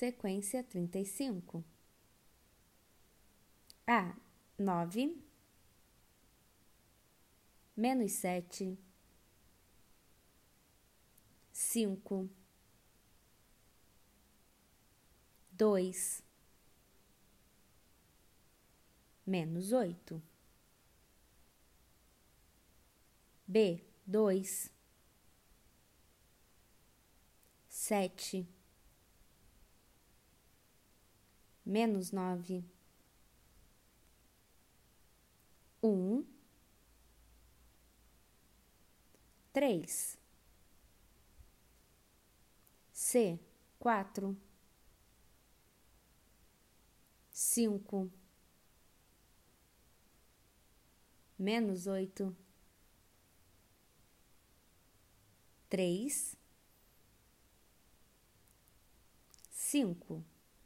sequência 35. A, 9, menos 7, 5, 2, menos 8. B, 2, 7, menos 9, 1, 3. C, 4, 5, menos 8, 3, 5.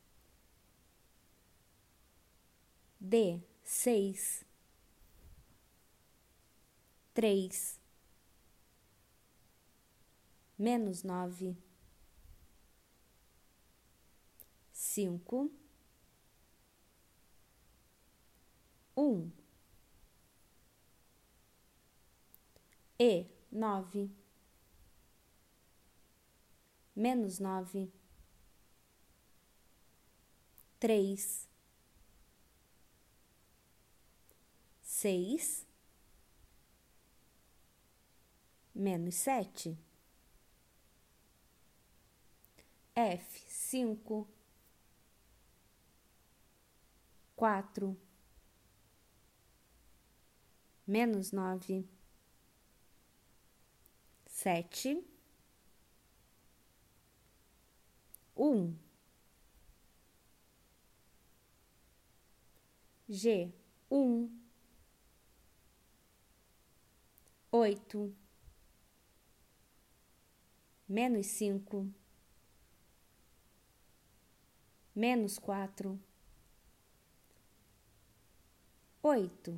D, 6, 3, menos 9, 5, 1. E, 9, menos 9, 3, 6, menos 7. F, 5, 4, menos 9, 7, 1. G, 1, 8, menos 5, menos 4, 8.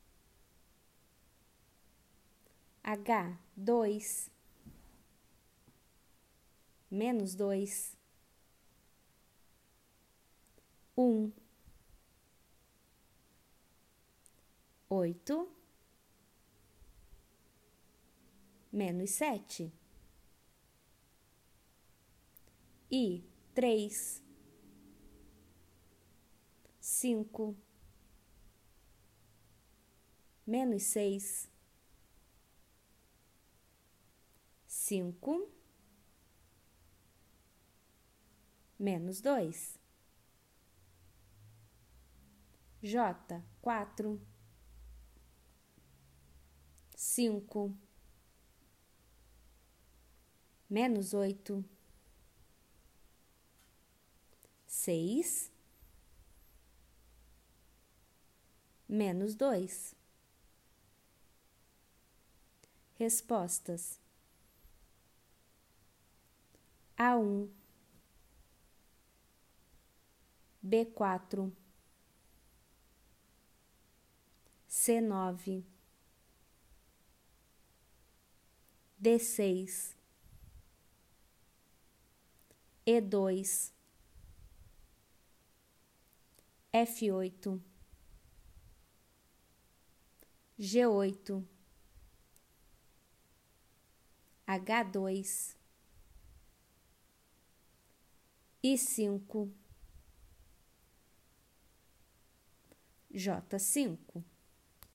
H, 2, menos 2, 1, 8, menos 7. I, 3, 5, menos 6, 5, menos 2. J, 4, 5, menos 8, 6, menos 2. Respostas: A1, B4, C9, D6, E2, F8, G8, H2, I5, J5.